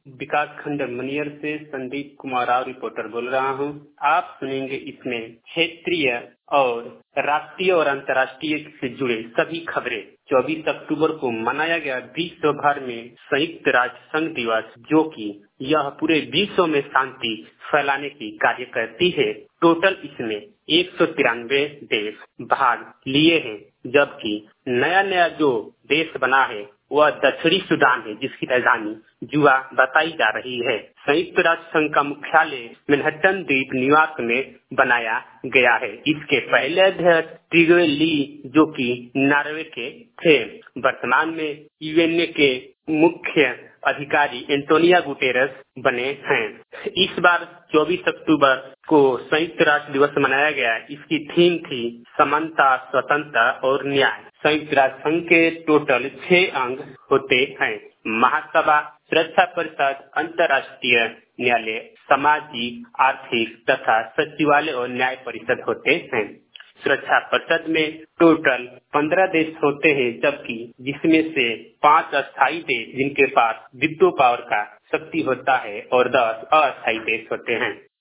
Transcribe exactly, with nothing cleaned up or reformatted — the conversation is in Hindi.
विकास खंड मनियर से संदीप कुमार राव रिपोर्टर बोल रहा हूं। आप सुनेंगे इसमें क्षेत्रीय और राष्ट्रीय और अंतर्राष्ट्रीय से जुड़े सभी खबरें। चौबीस अक्टूबर को मनाया गया विश्व भर में संयुक्त राष्ट्र संघ दिवस, जो कि यह पूरे विश्व में शांति फैलाने की कार्य करती है। टोटल इसमें एक सौ तिरानवे देश भाग लिए हैं, जबकि नया नया जो देश बना है वह दक्षिणी सूडान है, जिसकी राजधानी जुआ बताई जा रही है। संयुक्त राष्ट्र संघ का मुख्यालय मैनहट्टन द्वीप न्यूयॉर्क में बनाया गया है। इसके पहले अध्यक्ष ट्रिगवे ली, जो कि नॉर्वे के थे। वर्तमान में यूएनए के मुख्य अधिकारी एंटोनियो गुटेरेस बने हैं। इस बार चौबीस अक्टूबर को संयुक्त राष्ट्र दिवस मनाया गया। इसकी थीम थी समानता, स्वतंत्रता और न्याय। संयुक्त राष्ट्र संघ के टोटल छह अंग होते हैं: महासभा, सुरक्षा परिषद, अंतर्राष्ट्रीय न्यायालय, सामाजिक, आर्थिक तथा सचिवालय और न्याय परिषद होते हैं। सुरक्षा परिषद में टोटल पंद्रह देश होते हैं, जबकि जिसमें से पांच अस्थायी देश जिनके पास वीटो पावर का शक्ति होता है और दस अस्थायी देश होते हैं।